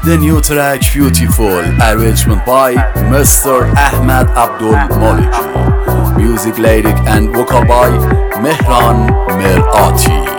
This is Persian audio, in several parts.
The new track Beautiful, arrangement by Mr. Ahmed Abdul Maliki. Music, lyric and vocal by Mehran Merati.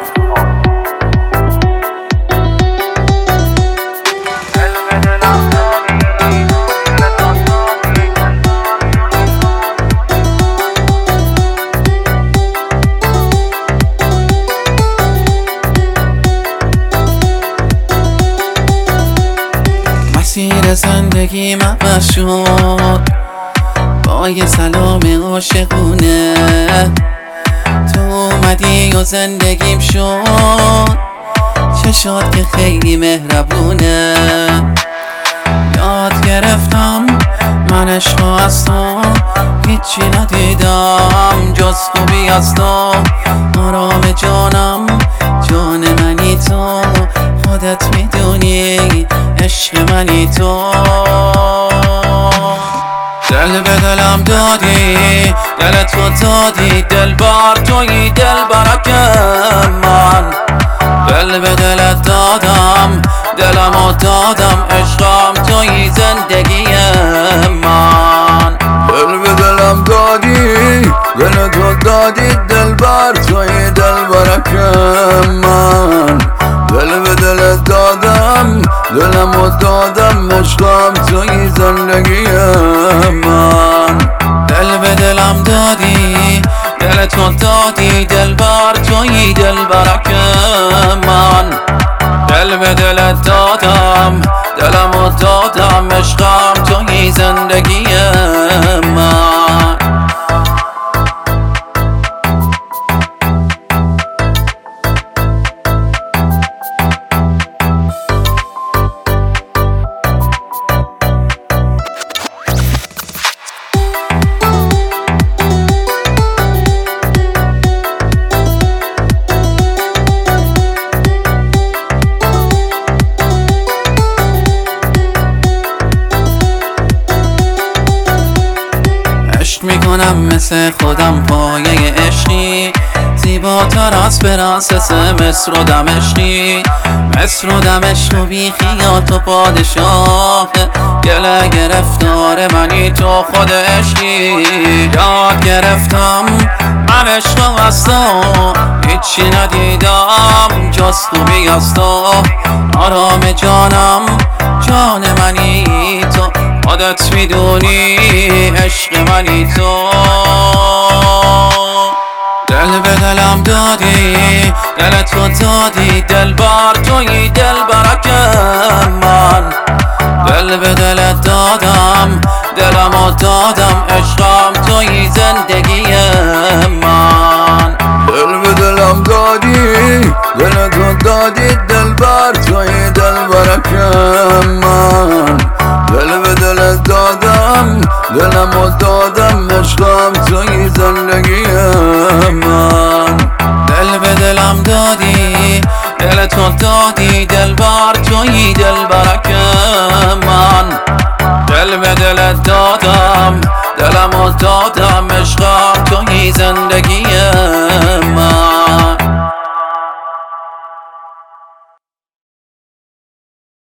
مسیر زندگی عوض شد با یه سلام عاشقونه. تو اومدی و زندگیم شد چشات که خیلی مهربونه. یاد گرفتم من عشق از تو هیچی ندیدم جز خوبی از تو. آرام جانم جان منی تو، خودت میدونی عشق منی تو. دل به دلم دادی، دل تو دادی، دل بر توی دل برک من. دل به دلت دادم، دلمو دادم، عشقم توی زندگی من. دل به دلم دادی، دل تو دادی، دل بر توی دل برک من. دل به دلت دادم، دلمو دادم، عشقم توی زندگی من. دل به دلم دادی، دل تو دادی، دل بر توی دل برک من. دل به دلت دادم، دلمو دادم، عشقم توی زندگی من. میکنم مثل خودم پایه عشقی، زیباتر از پرنسس مصر و دمشقی. مصر و دمشق و بی خیات و پادشاه، گله گرفتار منی تو خود عشقی. یاد گرفتم من عشق از تو هیچی ندیدم جز خوبی از تو. آرام جانم جان منی تو، خودت میدونی عشق منی تو. دل به دلم دادی، دل تو دادی، دل بر توی دل برک من. دل به دلت دادم، دلمو دادم، عشقم توی زندگی من. دل به دلم دادی، دل تو دادی، دل بر توی دل برک من. دل به دلت دادم، دلمو دادم، عشقم توی زندگی من. دل به دلم دادی، دل تو دادی، دل بر توی دل برک من. دل به دلت دادم، دلمو دادم، عشقم توی زندگی من.